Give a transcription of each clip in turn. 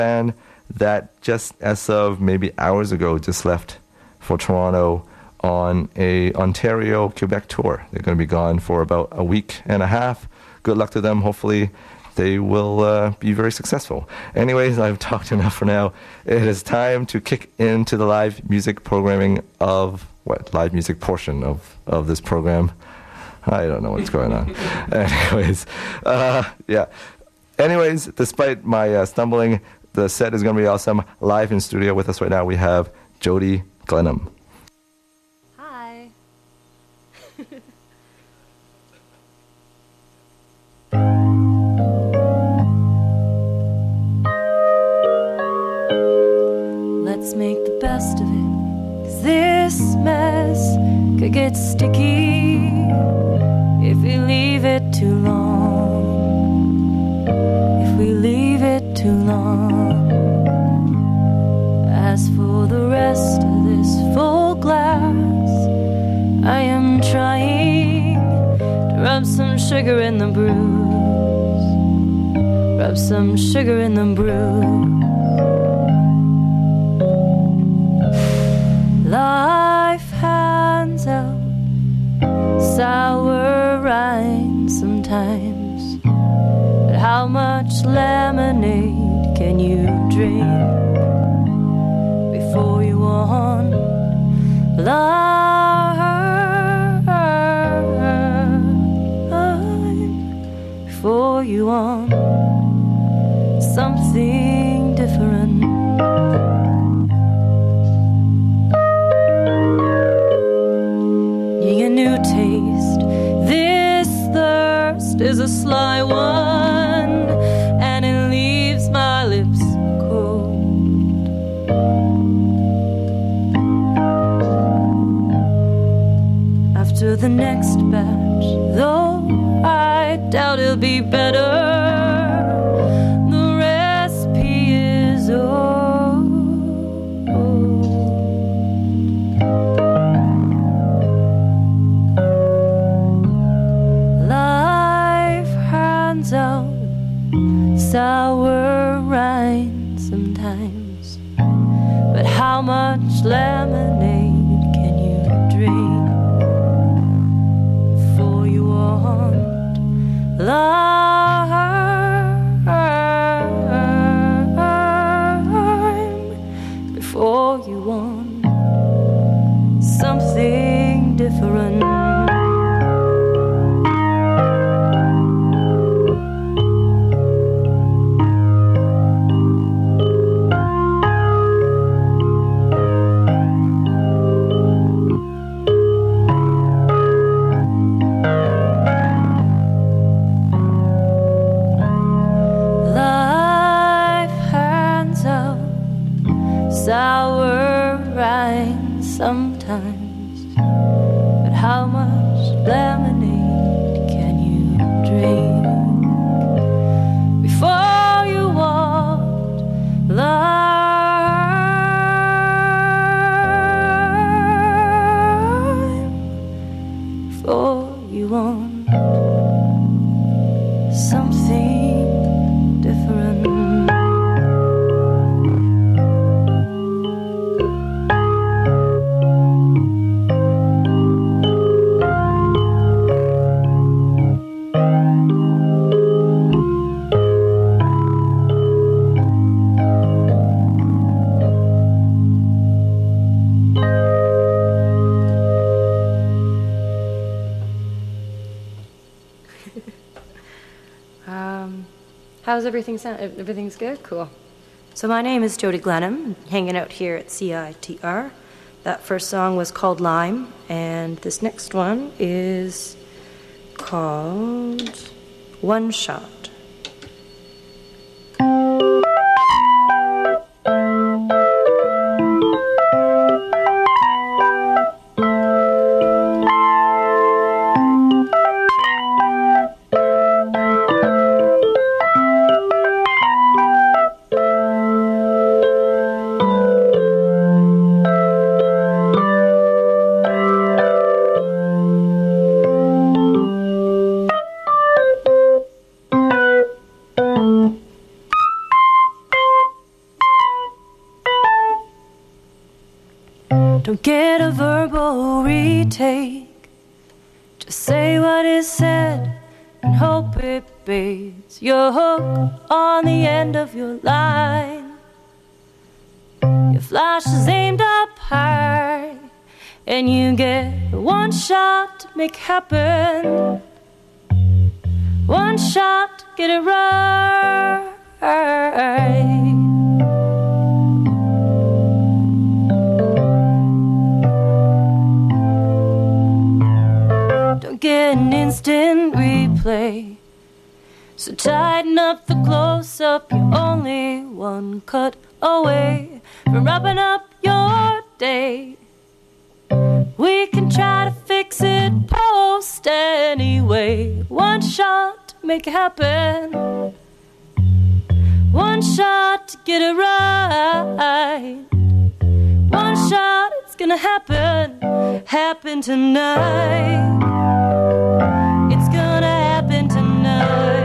band that just as of maybe hours ago just left for Toronto on a Ontario, Quebec tour. They're going to be gone for about a week and a half. Good luck to them. Hopefully they will be very successful. Anyways, I've talked enough for now. It is time to kick into the live music programming of, live music portion of this program. I don't know what's going on. Anyways, yeah. Anyways, despite my stumbling, the set is going to be awesome. Live in studio with us right now, we have Jody Glenham. Hi. Let's make the best of it, 'cause this mess could get sticky if we leave it too long. If we leave it too long. As for the rest of this full glass, I am trying to rub some sugar in the bruise. Rub some sugar in the bruise. Life hands out sour wine sometimes, but how much lemonade can you drink before you want lime? Before you want something different. A new taste. This thirst is a sly one, and it leaves my lips cold. After the next batch, though I doubt it'll be better, the recipe is old. Out sour wine sometimes, but how much lemonade can you drink before you want lime? Before you want something different. Sour wine sometimes, but how much lemonade can you drink before you want lime? Before you want something different. How's everything sound? Everything's good? Cool. So my name is Jody Glenham, hanging out here at CITR. That first song was called Lime, and this next one is called One Shot. Don't get a verbal retake. Just say what is said and hope it baits your hook on the end of your line. Your flash is aimed up high, and you get one shot to make happen. One shot to get it right. Don't get an instant replay. So tighten up the close-up. You're only one cut away from wrapping up your day. We can try to fix it post anyway. One shot to make it happen. One shot to get it right. One shot, it's gonna happen. Happen tonight. It's gonna happen tonight.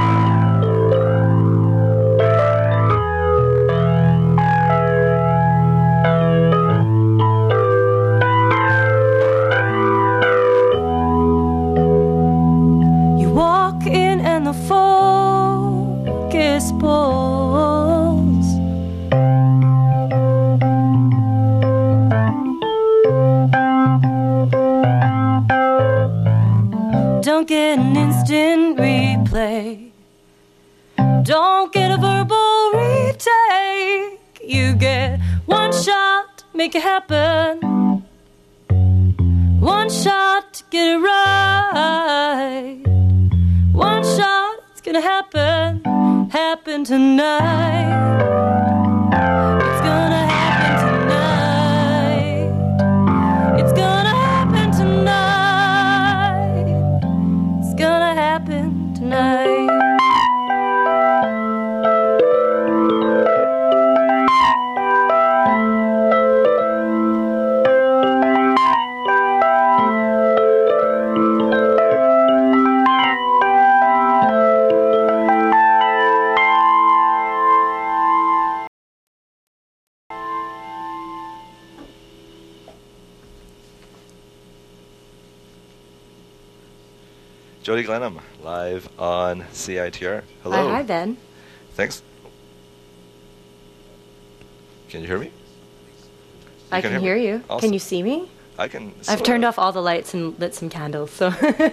The focus pulls. Don't get an instant replay. Don't get a verbal retake. You get one shot to make it happen. One shot to get it right. One shot, it's gonna happen. Happen tonight. It's gonna happen tonight. It's gonna happen tonight. It's gonna happen tonight. Jody Glenham, live on CITR. Hello. Hi, Ben. Thanks. Can you hear me? I can hear you. Awesome. Can you see me? I can. I've turned off all the lights and lit some candles, so.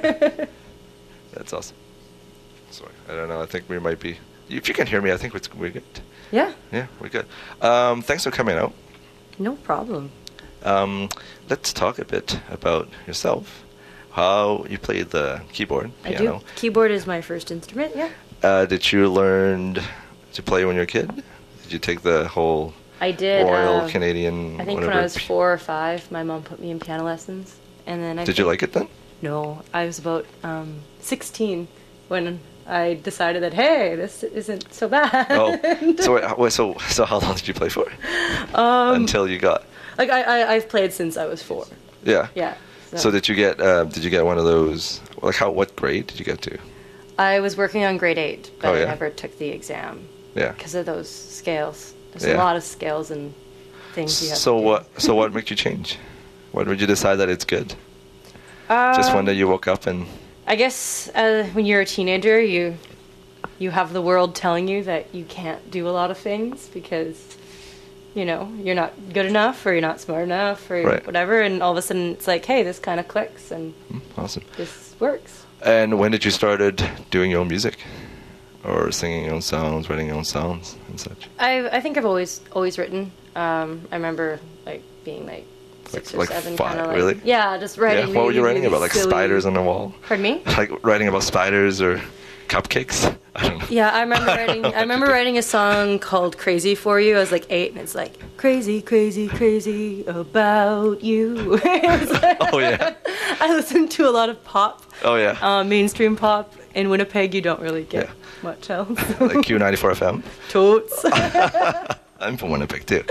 That's awesome. Sorry, I don't know. I think we might be. If you can hear me, I think we're good. Yeah. Yeah, we're good. Thanks for coming out. No problem. Let's talk a bit about yourself. How you played the keyboard, piano. I do. Keyboard is my first instrument, yeah. Did you learn to play when you were a kid? Did you take the whole I did, Royal Canadian? I think whatever? when I was 4 or 5, my mom put me in piano lessons, and then Did you like it then? No, I was about 16 when I decided that hey, this isn't so bad. Oh, so how long did you play for? Until you got. Like I've played since I was 4. Yeah. Yeah. So did you get one of those? Like what grade did you get to? I was working on grade 8, but Oh, yeah? I never took the exam. Yeah. Because of those scales. There's Yeah. a lot of scales and things you have So to do. what made you change? When did you decide that it's good? Just one day you woke up and. I guess when you're a teenager, you have the world telling you that you can't do a lot of things because, you're not good enough or you're not smart enough or Right. whatever. And all of a sudden it's like, hey, this kind of clicks and Awesome. this works. And when did you started doing your own music? Or singing your own songs, writing your own songs and such? I think I've always written. I remember being 6 or 7. 5, kinda really? Yeah, just writing. Yeah. What were you writing really about? Like silly- spiders on the wall? Pardon me? Like writing about spiders or cupcakes? I don't know. Yeah, I remember writing. what I remember you did. writing a song called "Crazy for You." I was like 8, and it's like "Crazy, crazy, crazy about you." Oh yeah. I listened to a lot of pop, Oh yeah. mainstream pop. In Winnipeg, you don't really get Yeah. much else. Like Q94 FM. Totes. I'm from Winnipeg too.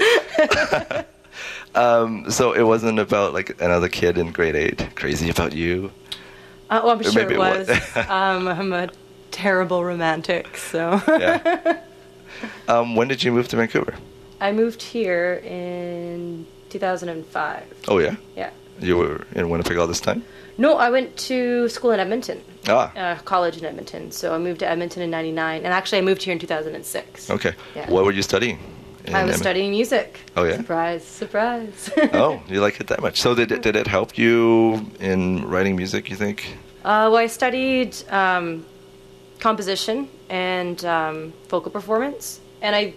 So it wasn't about like another kid in grade 8 crazy about you. Well, I'm Or sure maybe it it was. was. I'm a terrible romantic, so. Yeah. When did you move to Vancouver? I moved here in 2005. Oh, yeah? Yeah. You were in Winnipeg all this time? No, I went to school in Edmonton. Ah. College in Edmonton. So I moved to Edmonton in 99. And actually, I moved here in 2006. Okay. Yeah. What were you studying? I was studying music. Oh, yeah? Surprise, surprise. Oh, you like it that much. So did it help you in writing music, you think? Well, I studied composition and vocal performance. And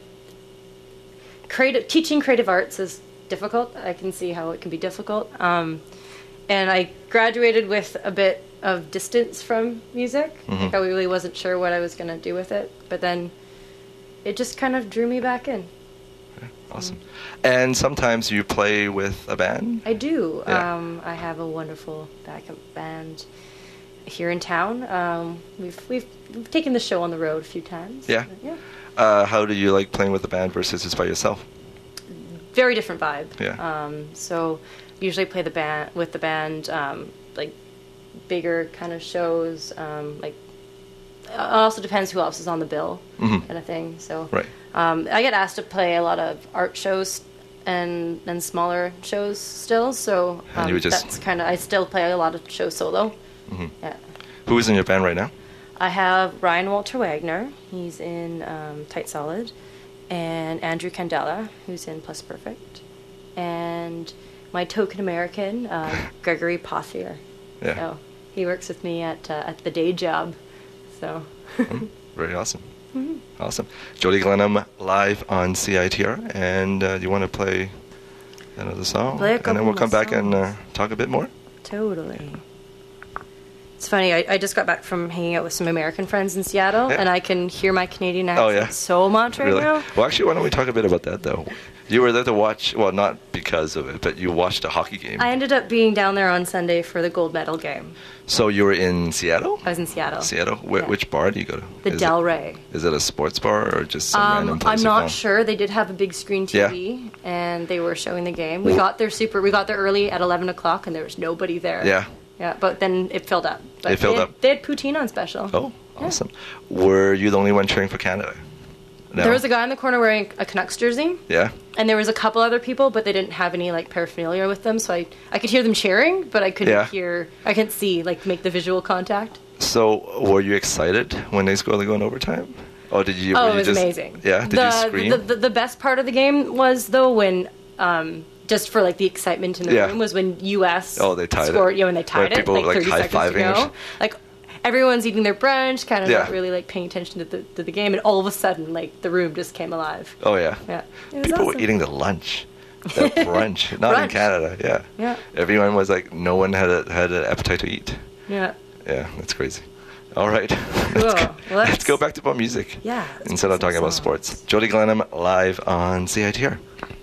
teaching creative arts is difficult. I can see how it can be difficult. And I graduated with a bit of distance from music. Mm-hmm. Like I really wasn't sure what I was going to do with it. But then it just kind of drew me back in. Okay, awesome. And sometimes you play with a band? I do. Yeah. I have a wonderful backup band here in town. We've taken the show on the road a few times. Yeah? Yeah. How do you like playing with the band versus just by yourself? Very different vibe. Yeah. So usually play with the band, like bigger kind of shows. Like it also depends who else is on the bill, kind of thing. So Right. I get asked to play a lot of art shows and smaller shows still. So And you would just- that's kind of I still play a lot of shows solo. Yeah. Who is in your band right now? I have Ryan Walter Wagner. He's in Tight Solid. And Andrew Candela, who's in Plus Perfect. And my token American, Gregory Pothier. Yeah. So he works with me at the day job. So. Very awesome. Awesome. Jody Glenham live on CITR. And do you want to play another song? Play a And couple then we'll come more back and songs. talk a bit more? Totally. It's funny, I just got back from hanging out with some American friends in Seattle, Yeah. and I can hear my Canadian accent Oh, yeah? so much right Really? now. Well, actually, why don't we talk a bit about that, though? You were there to watch, well, not because of it, but you watched a hockey game. I ended up being down there on Sunday for the gold medal game. So you were in Seattle? I was in Seattle. Seattle? Yeah. Which bar do you go to? The Del Rey. Is it a sports bar or just some random place I'm you not found? sure. They did have a big screen TV, and they were showing the game. We got there early at 11 o'clock, and there was nobody there. Yeah. Yeah, but then it filled up. But It filled up? They had poutine on special. Oh, Yeah. awesome. Were you the only one cheering for Canada? No? There was a guy in the corner wearing a Canucks jersey, Yeah? and there was a couple other people, but they didn't have any like paraphernalia with them, so I could hear them cheering, but I couldn't I couldn't see, make the visual contact. So were you excited when they scored in overtime? Or did you? Oh, were it you was just, amazing. Yeah? Did you scream? The best part of the game was, though, when, just for, the excitement in the room, was when U.S. they tied scored, it. Yeah, when they tied Where it, people, 30 seconds to high-fiving go. Everyone's eating their brunch, kind of Yeah. not really, paying attention to the game, and all of a sudden, the room just came alive. Oh, yeah. Yeah. It was People awesome. were eating their lunch. Their brunch. Not in Brunch. Canada, yeah. Yeah. Everyone was no one had an appetite to eat. Yeah. Yeah, that's crazy. All right. Cool. Let's go back to more music. Yeah, let's Instead play of talking some about songs. sports. Jody Glenham live on CITR.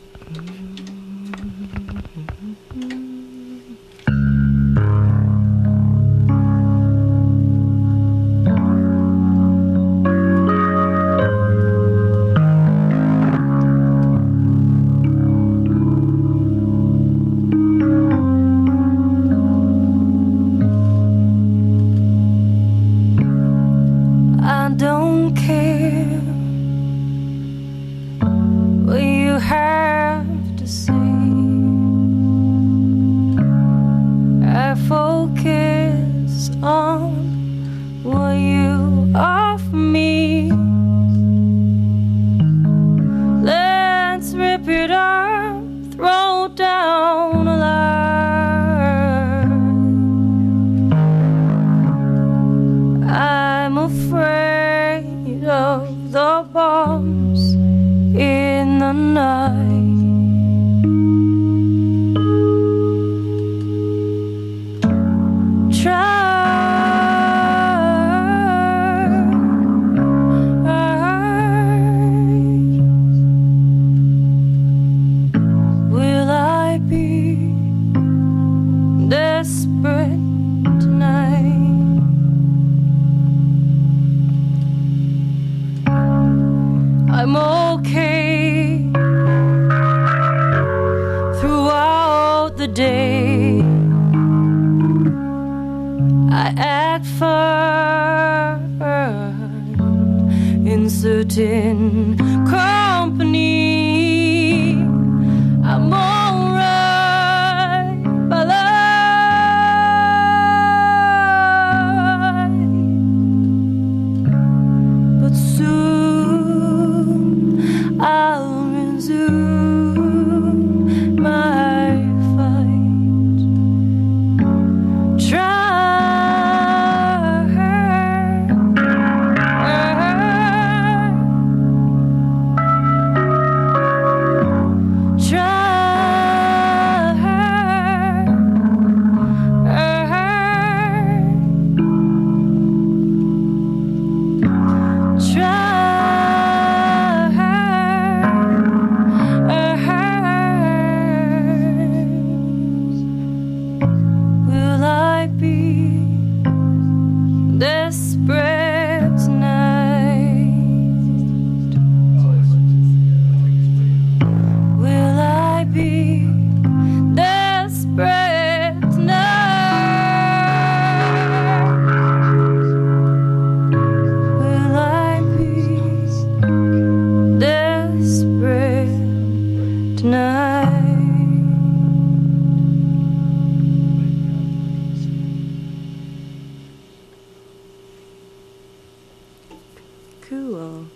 I don't care what you have to say. I focus on what you offer me. Let's rip it up, throw down a line. I'm afraid of the bombs in the night. Will I be desperate tonight? I'm okay throughout the day. I act fine in certain company. I'm alright I'll resume my fight. Try. Cool.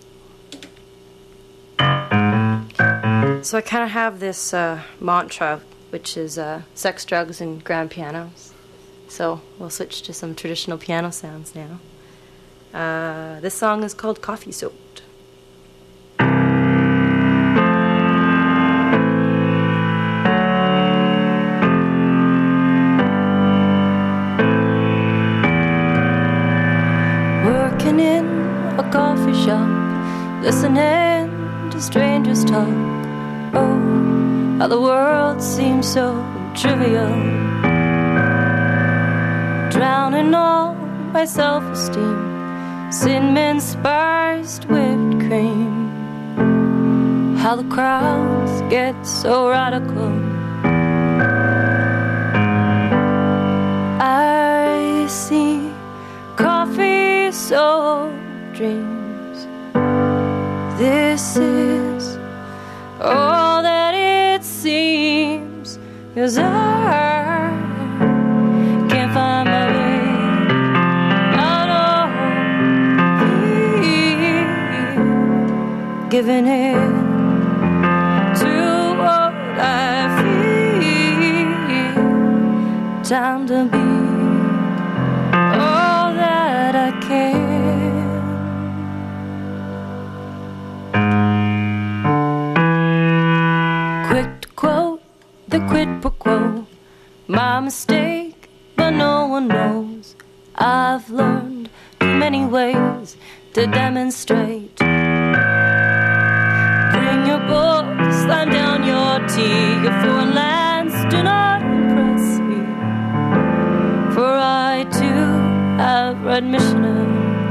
So I kind of have this mantra, which is sex, drugs, and grand pianos. So we'll switch to some traditional piano sounds now. This song is called Coffee Soaked. Working in a coffee shop, listening to strangers talk. Oh, how the world seems so trivial. Drowning all my self-esteem, cinnamon spiced whipped cream. How the crowds get so radical. I see coffee soaked dreams. This is all that it seems, 'cause I can't find my way out of here, giving in to what I feel. Time to be all that I can. The quid pro quo, my mistake, but no one knows. I've learned too many ways to demonstrate. Bring your books, slam down your tea. Your foreign lands do not impress me, for I too have read Mishnah.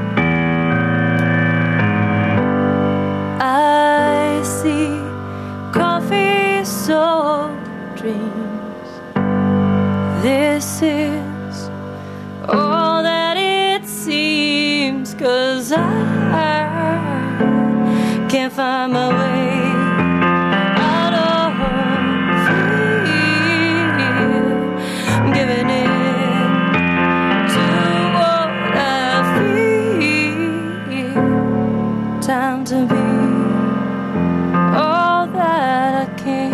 I see coffee so dreams. This is all that it seems, 'cause I can't find my way out of here. I'm giving in to what I feel. Time to be all that I can.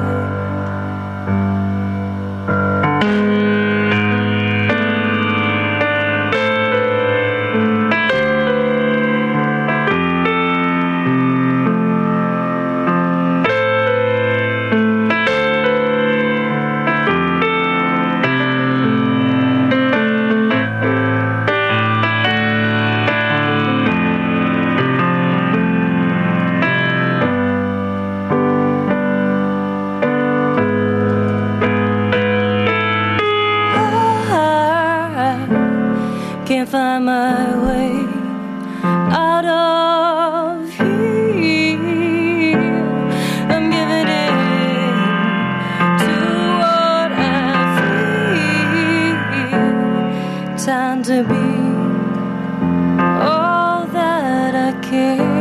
Can't find my way out of here. I'm giving in to what I feel. Time to be all that I can.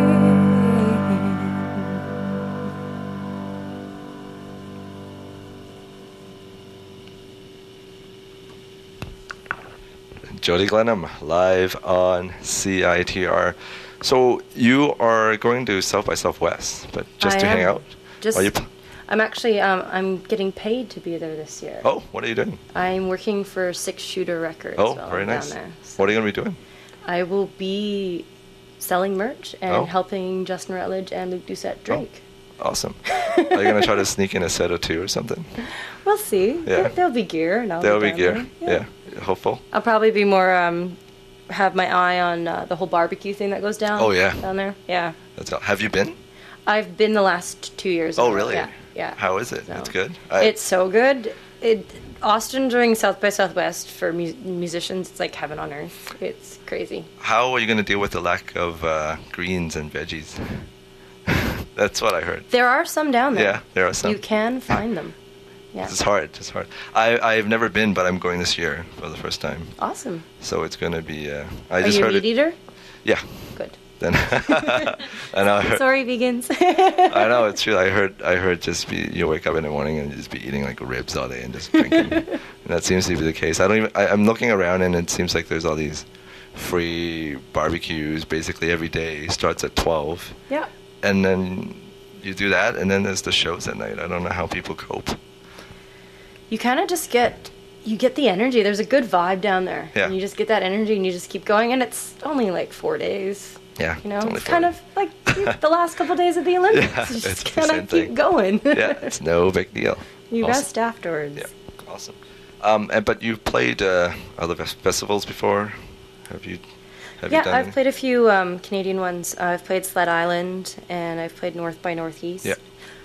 Jody Glenham, live on CITR. So you are going to South by Southwest, but just I to hang am. out? Just, Are you I'm actually I'm getting paid to be there this year. Oh, what are you doing? I'm working for Six Shooter Records. Oh, while very I'm nice. Down there, so What are you going to be doing? I will be selling merch and Oh. helping Justin Rutledge and Luke Doucette drink. Awesome. Are you going to try to sneak in a set or two or something? We'll see. Yeah. There'll be gear. And I'll There'll be down gear. there. Yeah. Hopeful. I'll probably be more have my eye on the whole barbecue thing that goes down. Oh, yeah. Down there. Yeah. That's all. Have you been? I've been the last 2 years. Oh, ago. really? Yeah. Yeah. How is it? So, It's good? It's so good. Austin during South by Southwest for musicians, it's like heaven on earth. It's crazy. How are you going to deal with the lack of greens and veggies? That's what I heard. There are some down there. Yeah, there are some. You can find them. Yeah. It's hard. It's hard. I've never been, but I'm going this year for the first time. Awesome. So it's going to be. I Are just you a heard meat it. eater? Yeah. Good. Then I know. Sorry, vegans. I know it's true. I heard just you wake up in the morning and just be eating like ribs all day and just drinking. And that seems to be the case. I'm looking around and it seems like there's all these free barbecues basically every day. Starts at 12. Yeah. And then you do that, and then there's the shows at night. I don't know how people cope. You kind of just get the energy. There's a good vibe down there. Yeah. And you just get that energy and you just keep going. And it's only like 4 days. Yeah. You know, only it's 4 kind days. of like the last couple days of the Olympics. Yeah, You it's just the kind same of keep thing. going. Yeah, it's no big deal. You Awesome. rest afterwards. Yeah, awesome. But you've played other festivals before? Have you Yeah, done I've any? played a few Canadian ones. I've played Sled Island, and I've played North by Northeast. Yeah.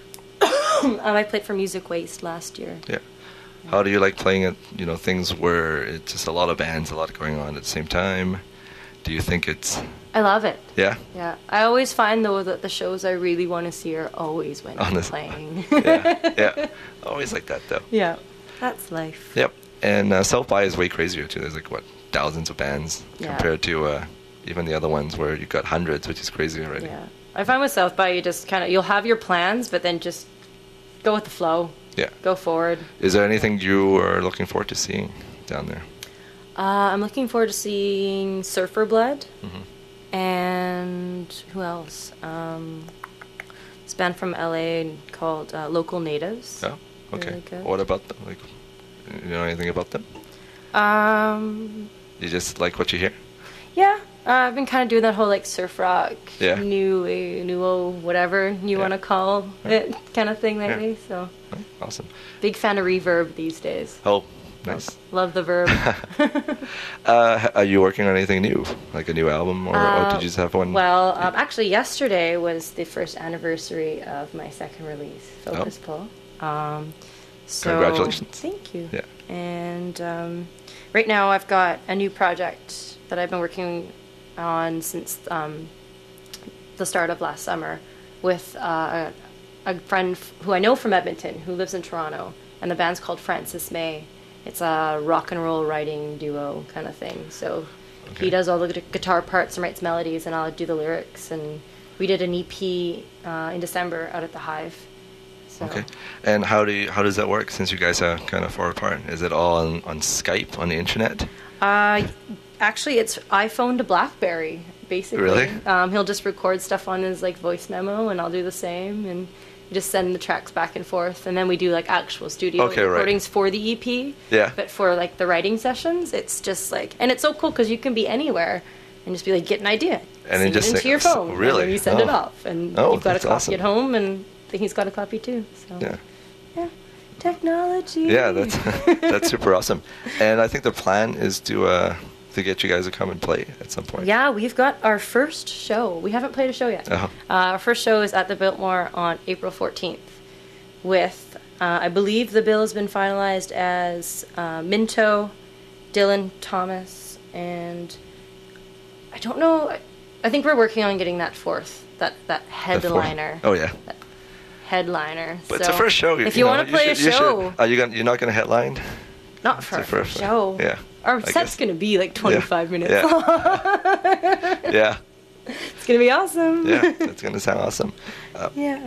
I played for Music Waste last year. Yeah. How do you like playing at things where it's just a lot of bands, a lot going on at the same time? Do you think it's I love it. yeah? Yeah, I always find though that the shows I really want to see are always when I'm Honest- playing. Yeah. Always like that though. Yeah, that's life. Yep. And South by is way crazier too. There's like thousands of bands Yeah. compared to even the other ones where you've got hundreds, which is crazy already. Yeah, I find with South by you just you'll have your plans, but then just go with the flow. Yeah. Go forward. Is there anything you are looking forward to seeing down there? I'm looking forward to seeing Surfer Blood, Mm-hmm. and who else? This band from LA called Local Natives. Oh, okay. Really good. What about them? Like, you know anything about them? You just like what you hear? Yeah, I've been kind of doing that whole like surf rock, Yeah. new whatever you Yeah. want to call it kind of thing lately. So Oh, awesome. big fan of reverb these days. Oh, nice. Love the verb. Are you working on anything new, like a new album, or did you just have one? Well, actually, yesterday was the first anniversary of my second release, Focus Pull. So Congratulations. Thank you. Yeah. And right now, I've got a new project that I've been working on since the start of last summer with a friend who I know from Edmonton who lives in Toronto, and the band's called Francis May. It's a rock and roll writing duo kind of thing. So Okay. he does all the guitar parts and writes melodies, and I'll do the lyrics. And we did an EP in December out at the Hive. So. Okay. And how does that work since you guys are kind of far apart? Is it all on Skype, on the internet? Actually, it's iPhone to BlackBerry, basically. Really? He'll just record stuff on his voice memo, and I'll do the same, and we just send the tracks back and forth, and then we do actual studio Okay, right. recordings for the EP. Yeah. But for the writing sessions, it's just and it's so cool because you can be anywhere and just be get an idea, And then sing just it into sing- your phone, really? and then you send it Oh. off, and Oh, you've got a that's copy awesome. at home, and I think he's got a copy too. So. Yeah. Yeah. Technology. Yeah, that's that's super awesome. And I think the plan is to get you guys to come and play at some point. Yeah, we've got our first show. We haven't played a show yet. Uh-huh. Our first show is at the Biltmore on April 14th with, I believe the bill has been finalized as Minto, Dylan Thomas, and I don't know. I think we're working on getting that fourth, that headliner. Oh yeah. Headliner. But so it's a first show. If you want to play a show, you're not going to headline? not for It's a a first first- show. yeah, Our I set's guess. going to be 25 minutes Yeah. long. Yeah. It's going to be awesome. Yeah. It's going to sound awesome. Yeah.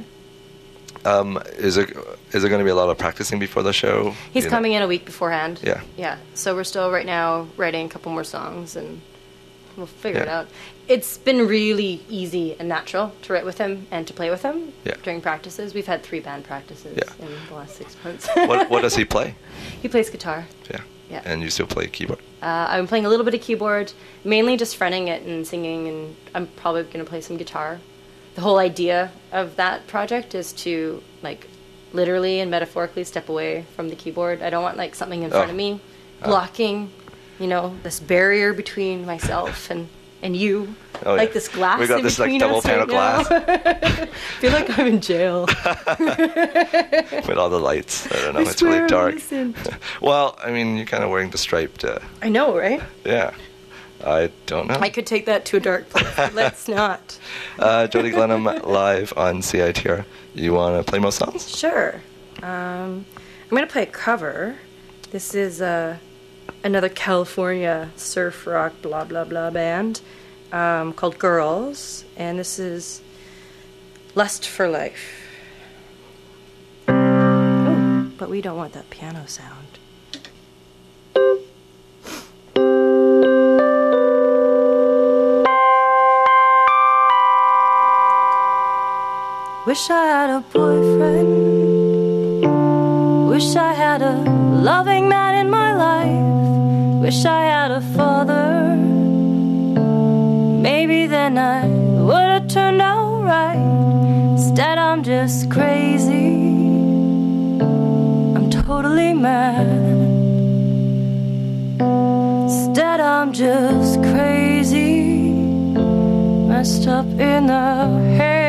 Is there going to be a lot of practicing before the show? He's You know? coming in a week beforehand. Yeah. Yeah. So we're still right now writing a couple more songs, and We'll figure it out. It's been really easy and natural to write with him and to play with him during practices. We've had 3 band practices in the last 6 months. What does he play? He plays guitar. Yeah. And you still play keyboard? I'm playing a little bit of keyboard, mainly just fretting it and singing, and I'm probably going to play some guitar. The whole idea of that project is to, like, literally and metaphorically step away from the keyboard. I don't want, like, something in front of me blocking, you know, this barrier between myself and you. Like this glass. We got in this like between double us pane right of glass. I feel like I'm in jail. With all the lights. I don't know. It's really dark. Well, I mean, you're kind of wearing the striped. I know, right? Yeah. I don't know. I could take that to a dark place, but let's not. Jody Glenham live on CITR. You want to play most songs? Sure. I'm going to play a cover. This is another California surf rock blah blah blah band called Girls, and this is Lust for Life. Oh, but we don't want that piano sound. Wish I had a boyfriend. Wish I had a loving man in my life. Wish I had a father. Maybe then I would have turned out right. Instead I'm just crazy. I'm totally mad. Instead I'm just crazy. Messed up in the head.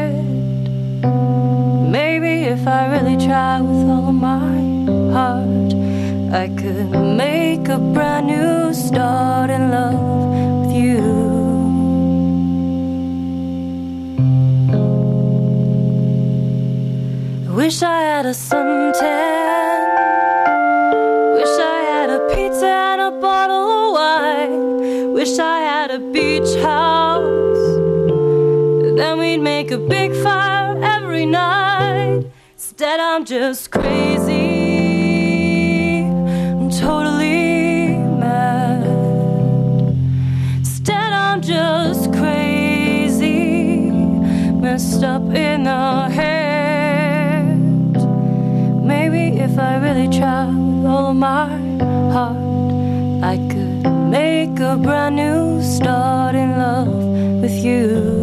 Maybe if I really try with all of my heart, I could make a brand new start in love with you. I wish I had a suntan. Wish I had a pizza and a bottle of wine. Wish I had a beach house. Then we'd make a big fire every night. Instead I'm just crazy. I'm totally mad. Instead I'm just crazy. Messed up in the head. Maybe if I really try with all of my heart, I could make a brand new start in love with you.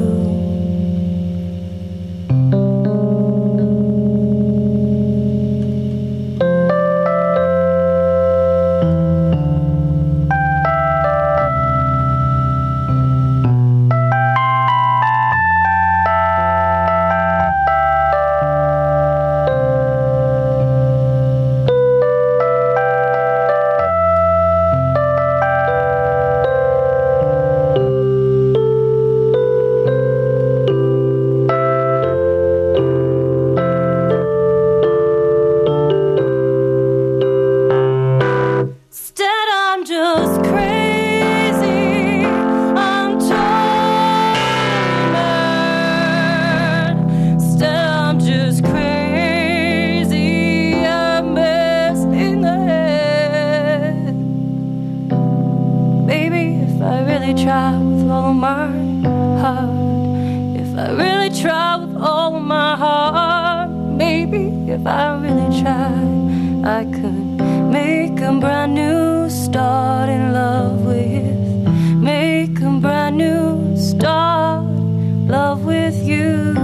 If I really tried, I could make a brand new start in love with. Make a brand new start, love with you.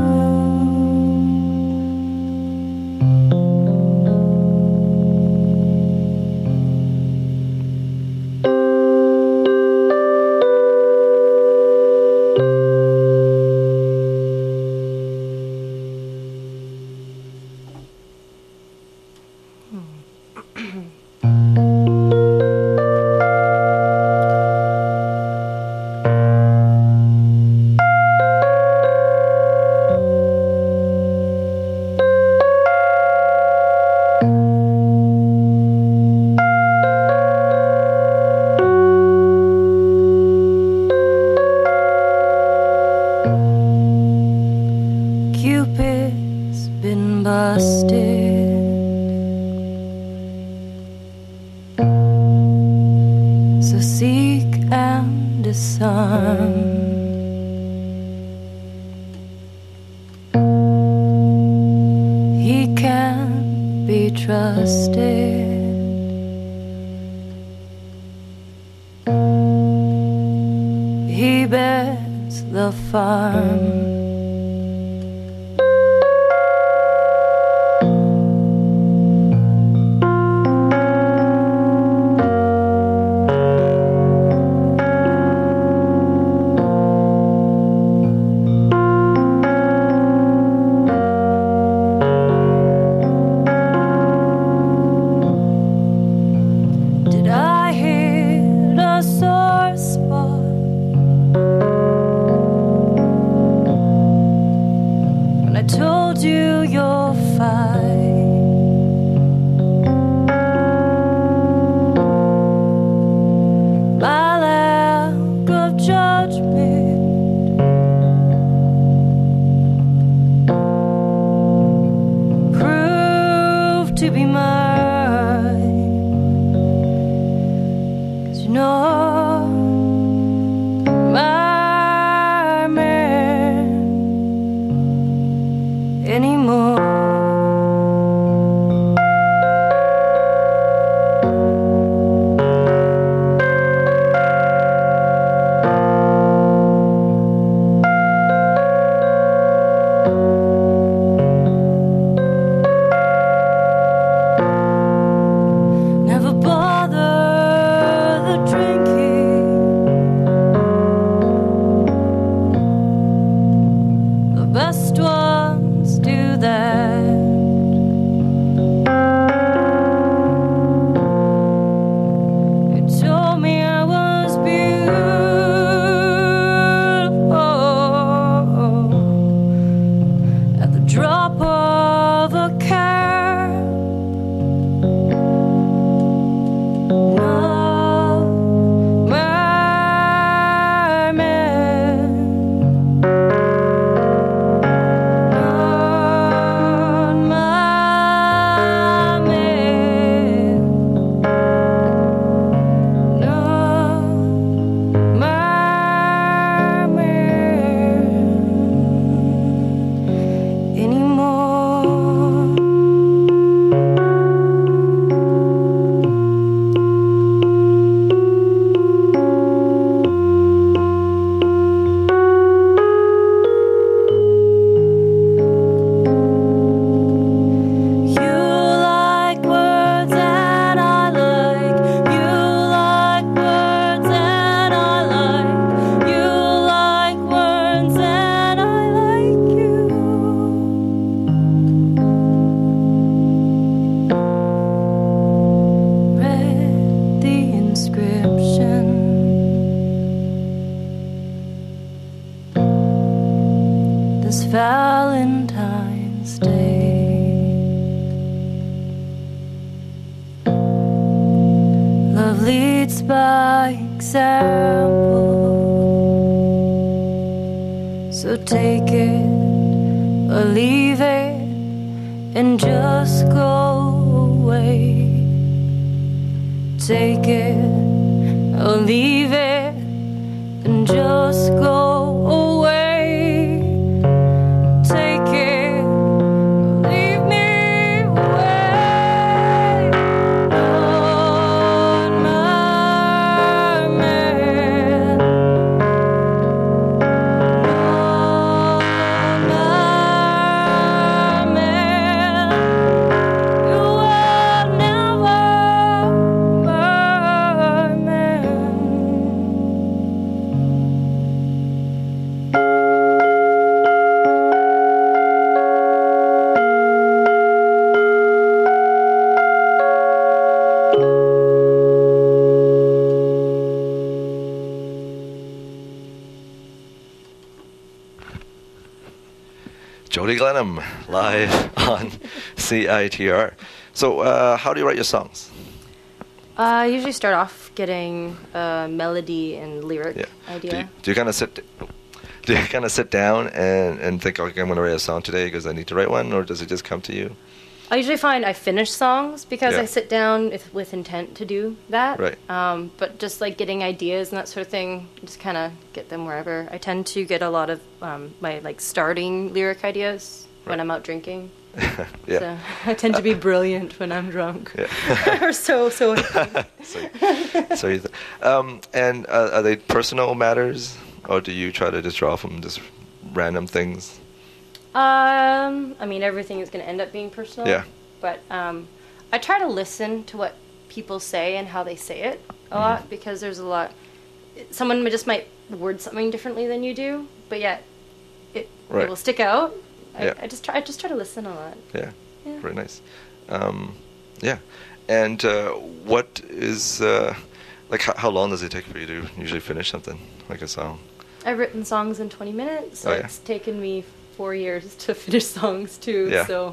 Cupid's been busted. So seek and sun. He can't be trusted. He bears the farm. To be mine, 'cause you know my man anymore. Valentine's Day. Love leads by example, so take it or leave it and just go away. Take it or leave it and just go away. Jody Glenham, live on CITR. So, how do you write your songs? I usually start off getting a melody and lyric idea. Do you kind of sit down and think, okay, I'm going to write a song today because I need to write one, or does it just come to you? I usually find I finish songs because Yeah. I sit down with intent to do that. Right. But just like getting ideas and that sort of thing, just kind of get them wherever. I tend to get a lot of my like starting lyric ideas when Right. I'm out drinking. Yeah. So I tend to be brilliant when I'm drunk. Yeah. or so. So you and are they personal matters, or do you try to just draw from just random things? I mean, everything is going to end up being personal. Yeah. But I try to listen to what people say and how they say it a lot, because there's a lot. Someone just might word something differently than you do, but yet it Right. will stick out. Yeah. I just try to listen a lot. Yeah. Yeah. Very nice. Yeah. And what is like how long does it take for you to usually finish something like a song? I've written songs in 20 minutes, so Oh, yeah. it's taken me 4 years to finish songs too. Yeah. So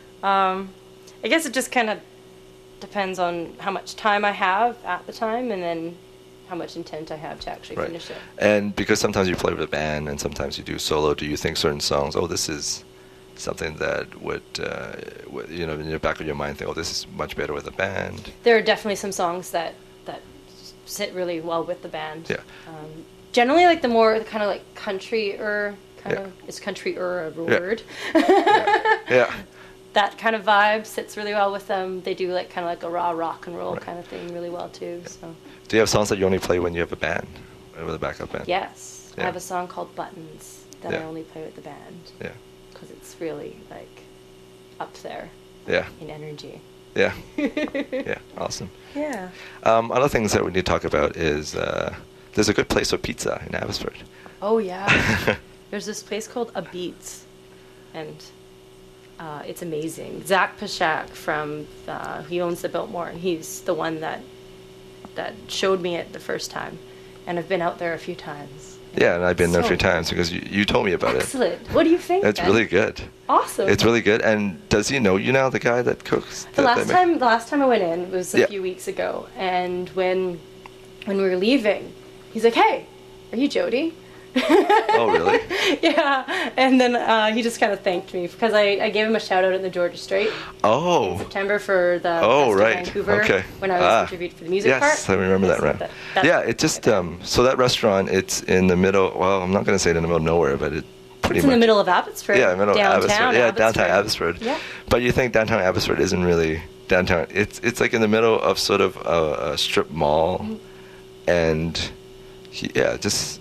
I guess it just kind of depends on how much time I have at the time, and then how much intent I have to actually Right. finish it. And because sometimes you play with a band and sometimes you do solo, do you think certain songs, oh, this is something that would, you know, in the back of your mind, think, oh, this is much better with a band? There are definitely some songs that sit really well with the band. Yeah. Generally, like the more kind of like country-er kind Yeah. of, is country-er a Yeah. word? Yeah. That kind of vibe sits really well with them. They do like kind of like a raw rock and roll Right. kind of thing really well too. So Do you have songs that you only play when you have a band, with a backup band? yes, I Yeah. have a song called Buttons that I Yeah. only play with the band Yeah. because it's really like up there Yeah. in energy. Yeah. Yeah. Awesome. Yeah. Other things that we need to talk about is there's a good place for pizza in Abbotsford. Oh yeah. There's this place called A Beats, and it's amazing. Zach Pashak from he owns the Biltmore, and he's the one that showed me it the first time, and I've been out there a few times. Yeah, and I've been there a So few times because you told me about Excellent. What do you think? it. It's Ben? really good. Awesome. It's really good. And does he know you now, the guy that cooks? The last time I went in was a Yeah. few weeks ago, and when we were leaving, he's like, "Hey, are you Jody?" Oh, really? Yeah, and then he just kind of thanked me because I gave him a shout out in the Georgia Strait in Oh. September for the Oh, Best of right. Vancouver Okay. when I was interviewed for the music part. Yes, I remember that, right? That's Yeah, it just, so that restaurant, it's in the middle, well, I'm not going to say it in the middle of nowhere, but it pretty It's much. in the middle of Abbotsford. Yeah, middle of downtown Abbotsford. Yeah, downtown Abbotsford. Yeah. But you think downtown Abbotsford isn't really downtown. It's like in the middle of sort of a strip mall, and it's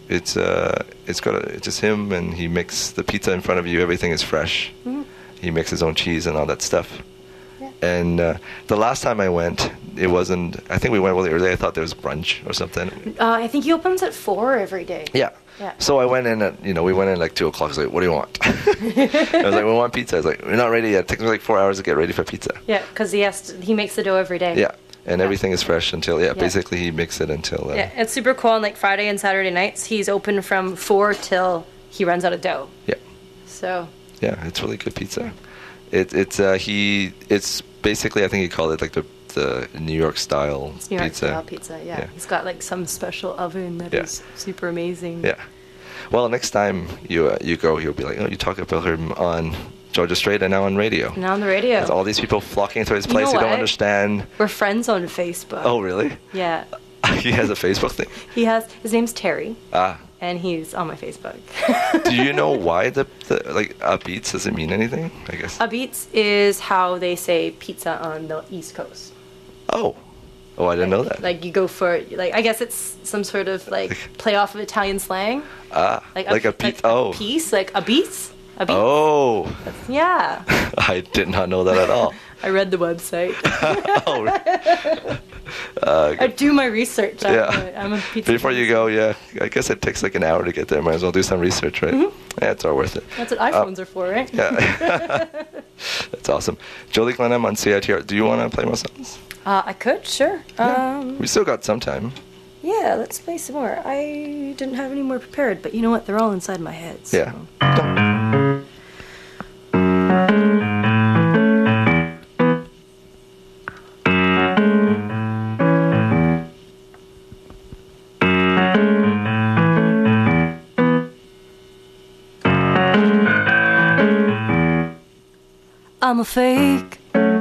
just him, and he makes the pizza in front of you. Everything is fresh. Mm-hmm. He makes his own cheese and all that stuff. Yeah. And the last time I went, it wasn't. I think we went really early. I thought there was brunch or something. I think he opens at 4 every day. Yeah. Yeah. So I went in at, we went in like 2 o'clock. I was like, what do you want? I was like, we want pizza. I was like, we're not ready yet. It takes me like 4 hours to get ready for pizza. Yeah, because he makes the dough every day. Yeah. And everything is fresh until, Yeah. basically he makes it until. Yeah, it's super cool. On like Friday and Saturday nights, he's open from 4 till he runs out of dough. Yeah. So. Yeah, it's really good pizza. It's basically, I think he called it like the New York style It's New York pizza. style pizza, yeah. Yeah. He's got like some special oven that Yeah. is super amazing. Yeah. Well, next time you go, you'll be like, oh, you talk about him on Georgia Strait and now on radio. And on the radio. There's all these people flocking to his You place. know They don't what? understand. We're friends on Facebook. Oh, really? Yeah. He has a Facebook thing. His name's Terry, Ah. and he's on my Facebook. Do you know why the like beats doesn't mean anything? I guess. A Beats is how they say pizza on the East Coast. Oh, I didn't know that. Like you go for I guess it's some sort of like play off of Italian slang. Like a pizza. A piece, like a beats. A beats. Oh, Yeah. I did not know that at all. I read the website. Oh, I do my research. Yeah. I'm a pizza. before you go, yeah, I guess it takes like an hour to get there. Might as well do some research, right? Yeah, it's all worth it. That's what iPhones are for, right? Yeah, that's awesome. Jolie Glenham on CITR. Do you want to play more songs? I could, sure. We still got some time. Yeah, let's play some more. I didn't have any more prepared, but you know what? They're all inside my head. So. Yeah. I'm a fake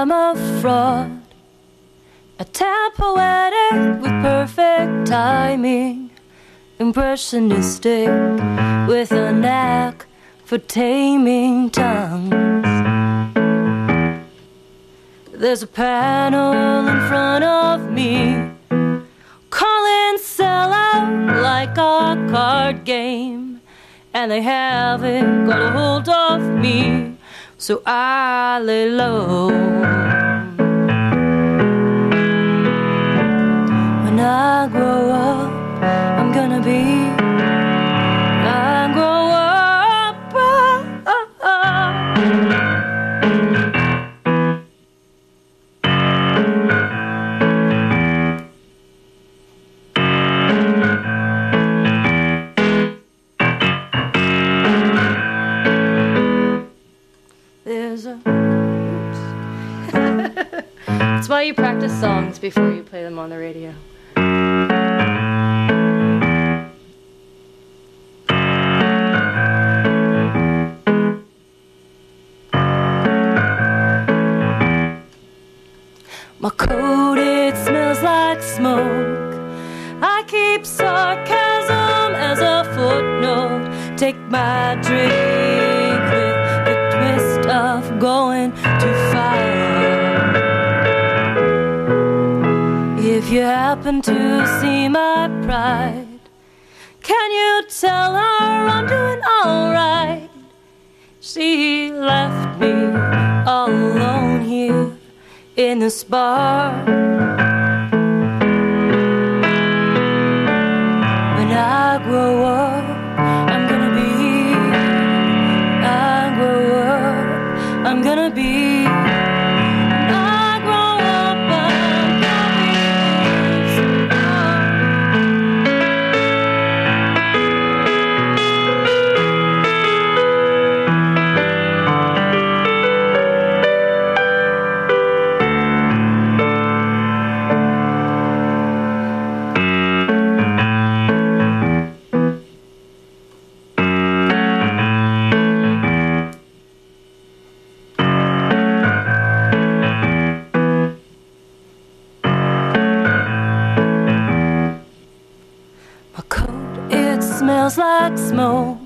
I'm a fraud, a tad poetic with perfect timing, impressionistic with a knack for taming tongues. There's a panel in front of me, calling sellout like a card game, and they haven't got a hold of me, so I lay low. When I grow up, I'm gonna be, I grow up. There's a That's why you practice songs before you play them on the radio. My coat, it smells like smoke. I keep sarcasm as a footnote. Take my drink with the twist of going too far. If you happen to see my pride, can you tell her I'm doing alright? She left me alone here in this bar. When I grow up, I'm gonna be, I grow up, I'm gonna be, I grow up, I'm gonna be smells like smoke.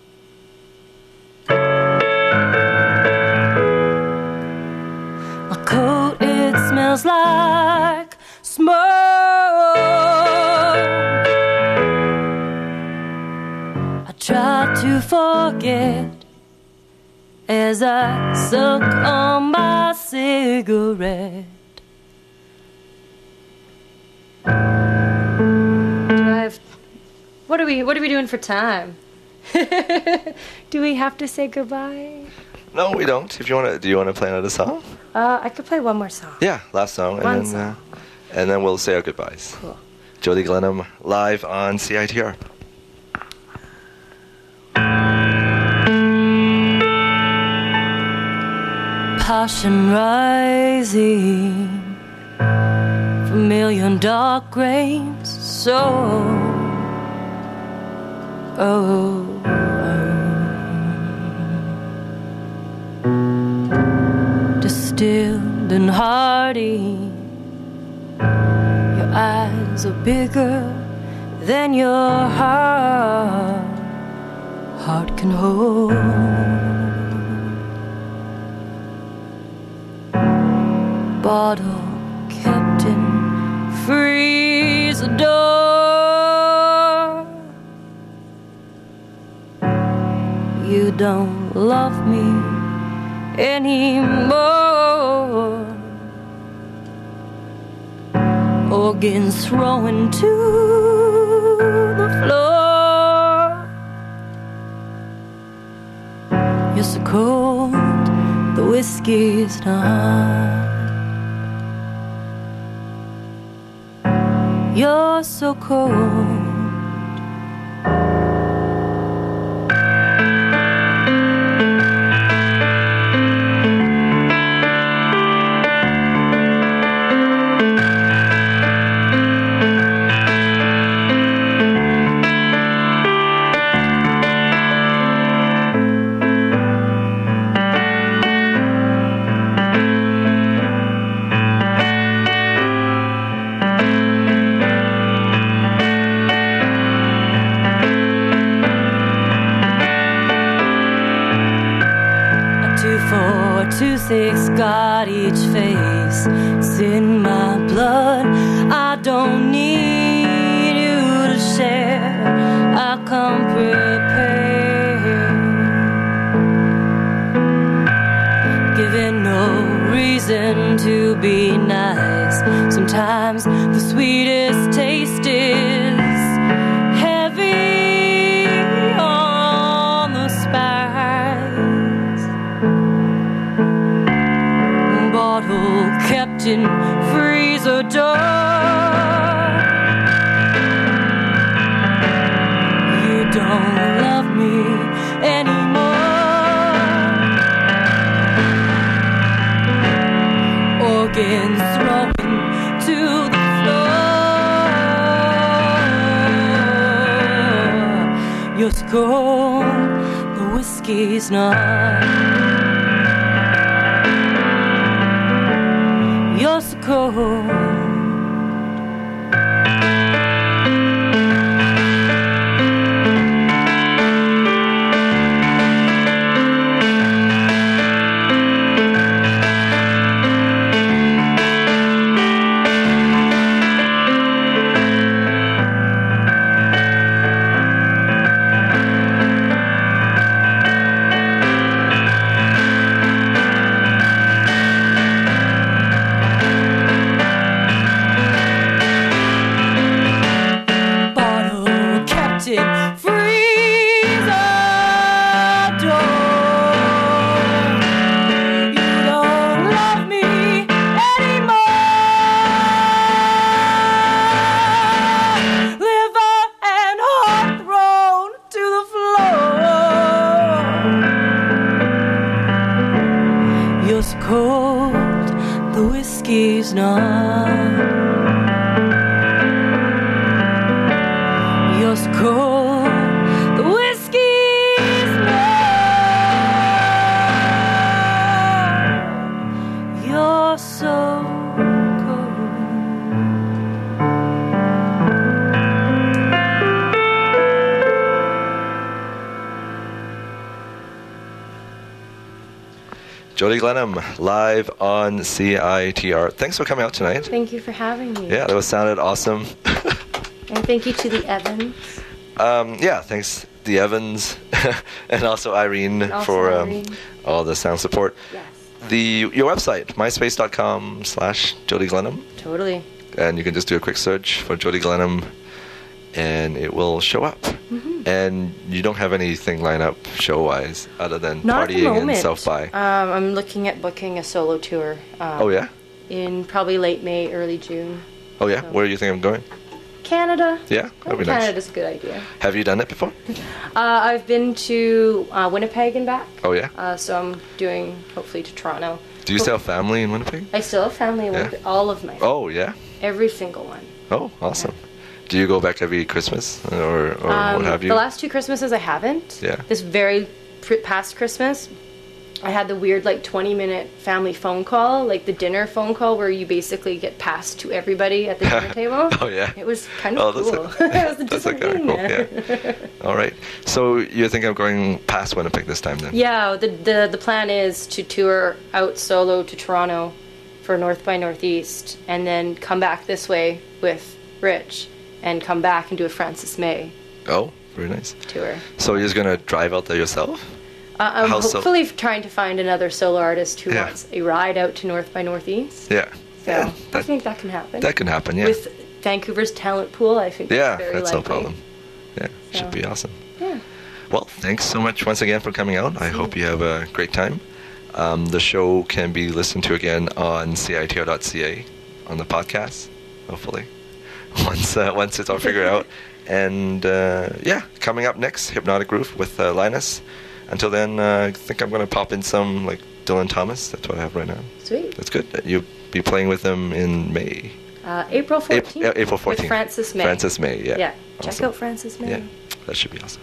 My coat, it smells like smoke. I try to forget as I suck on my cigarette. What are we doing for time? Do we have to say goodbye? No, we don't. If you want to, do you want to play another song? I could play one more song. Yeah, last song, and then we'll say our goodbyes. Cool. Jody Glenham live on CITR. Passion rising from a million dark grains, so distilled and hearty. Your eyes are bigger than your heart can hold. Bottle kept in freezer door. You don't love me anymore. Organs thrown to the floor. You're so cold, the whiskey's not. You're so cold. Your toothache's got each face. It's in my blood. I don't need you to share. I come prepared, given no reason to be nice. Sometimes the sweetest taste is heavy on the spice. Bottle kept in freezer door. You don't love me anymore. Organs thrown to the floor. You're so cold, the whiskey's not. You're so cold. Jody Glenham, live on CITR. Thanks for coming out tonight. Thank you for having me. Yeah, that sounded awesome. And thank you to the Evans. Thanks the Evans and also Irene for all the sound support. Yes. Your website, myspace.com/Jody Glenham. Totally. And you can just do a quick search for Jody Glenham and it will show up. Mm-hmm. And you don't have anything lined up show-wise other than Not partying and South by? I'm looking at booking a solo tour. Oh, yeah? In probably late May, early June. Oh, yeah? So. Where do you think I'm going? Canada. Yeah? That'd be nice. Canada's a good idea. Have you done it before? I've been to Winnipeg and back. Oh, yeah? So I'm doing, hopefully, to Toronto. Do you still have family in Winnipeg? I still have family in Winnipeg. All of my family. Oh, yeah? Every single one. Oh, awesome. Yeah. Do you go back every Christmas or what have you? The last 2 Christmases I haven't. Yeah. This very past Christmas, I had the weird 20-minute family phone call, the dinner phone call where you basically get passed to everybody at the dinner table. Oh, yeah. It was kind of cool. That's kind of cool, yeah. All right. So you're thinking of going past Winnipeg this time then? Yeah, the plan is to tour out solo to Toronto for North by Northeast and then come back this way with Rich and come back and do a Frances May. Oh, very nice. Tour. So you're just going to drive out there yourself? I'm hopefully trying to find another solo artist who wants a ride out to North by Northeast. Yeah. So I think that can happen. That can happen, yeah. With Vancouver's talent pool, I think that's very that's likely. no problem. Yeah, should be awesome. Yeah. Well, thanks so much once again for coming out. I hope you have a great time. The show can be listened to again on CITR.ca on the podcast, hopefully. Once it's all figured out. And coming up next, Hypnotic Groove with Linus. Until then, I think I'm going to pop in some Dylan Thomas. That's what I have right now. Sweet. That's good. You'll be playing with them in May. April 14th. April 14th. With Frances May. Frances May, yeah. Yeah. Awesome. Check out Frances May. Yeah, that should be awesome.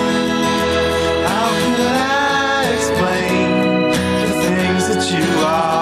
How can I explain the things that you are?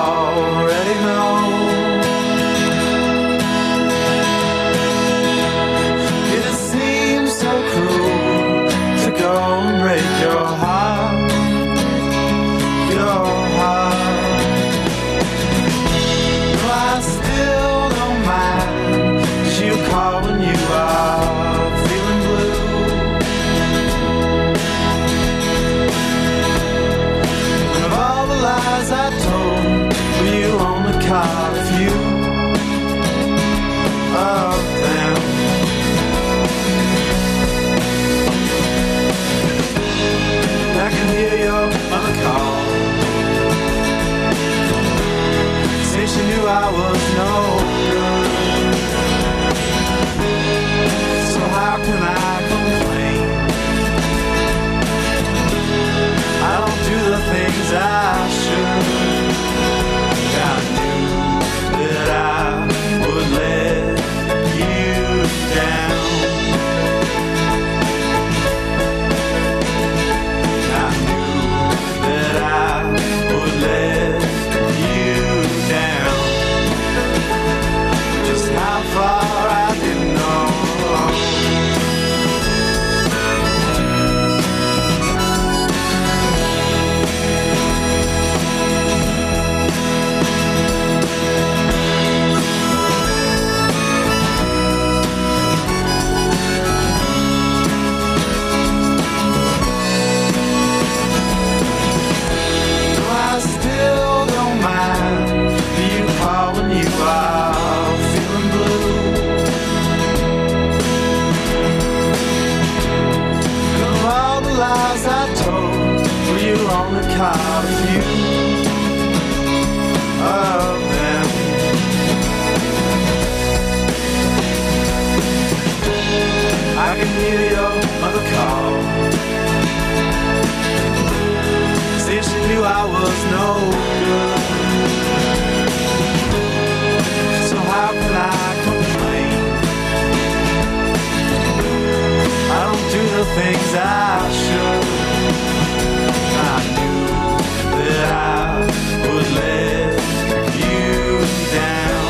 knew I was no good. So how can I complain? I don't do the things I should. I knew that I would let you down. I knew that I would let you down. Just how far I didn't know. On the card of you, of them. I can hear your mother call. Say she knew I was no good. So how can I complain? I don't do the things I should. I knew that I would let you down.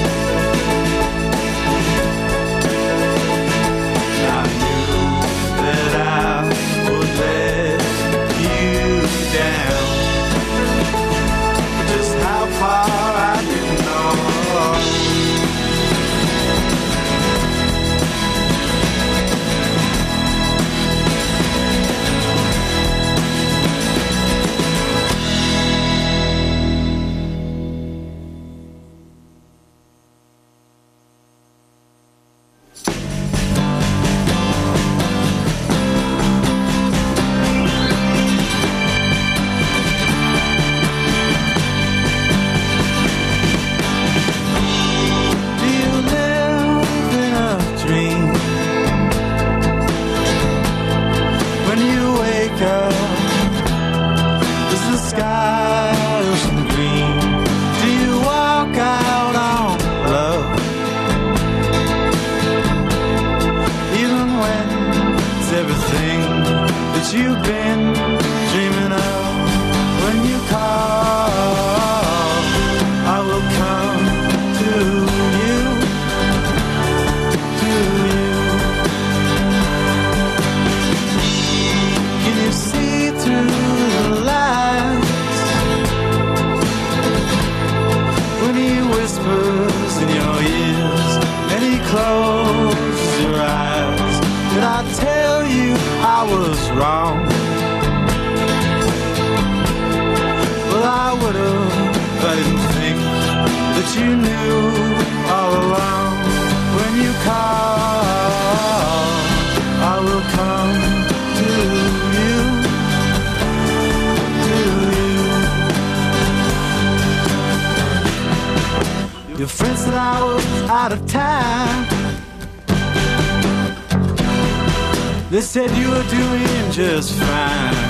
I knew that I would let you down. Just how far I didn't know. You've been dreaming of when you call. I will come to you, to you. Can you see through the lights when he whispers in your ears and he closes your eyes? Did I tell you I was wrong? Well, I would've, I didn't think that you knew all along. When you call, I will come to you, to you. Your friend said I was out of time. They said you were doing just fine.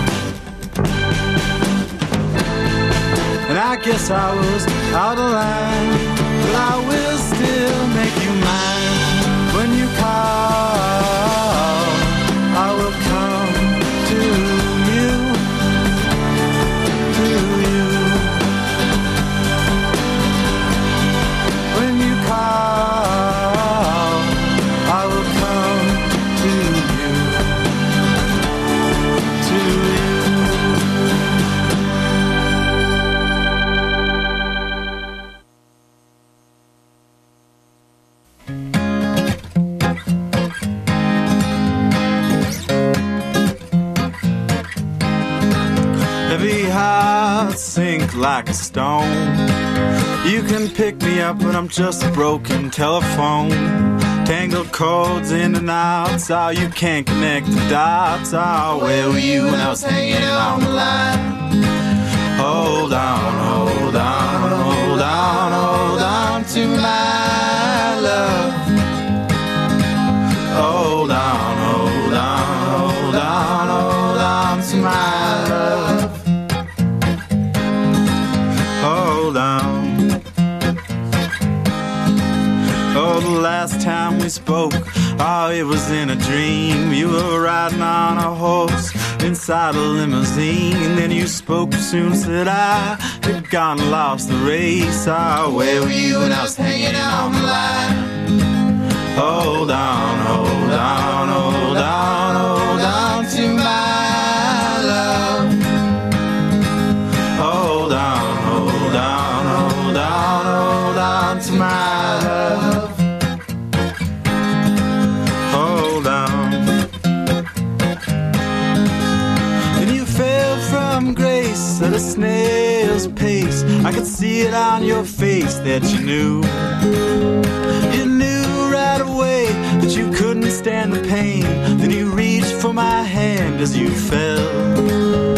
And I guess I was out of line, but I will still make you mine. When you call, I will come to you, to you. When you call, I will come to you. Heavy heart sink like a stone. You can pick me up when I'm just a broken telephone. Tangled cords in and outs, oh, you can't connect the dots. Oh, where were you when I was hanging on the line? Hold on, hold on, hold on, hold on. to my love. Hold on, hold on, hold on, hold on to my love. Hold on. Oh, the last time we spoke, oh, it was in a dream. You were riding on a horse inside a limousine. And then you spoke soon, said I had gone and lost the race. Oh, where were you when I was hanging on the line? Hold on, hold on, hold on, hold on to my love. Hold on, hold on, hold on, hold on to my love. Hold on. Then you fell from grace at a snail's pace. I could see it on your face that you knew. You knew right away that you couldn't stand the pain. Then you reached for my hand as you fell.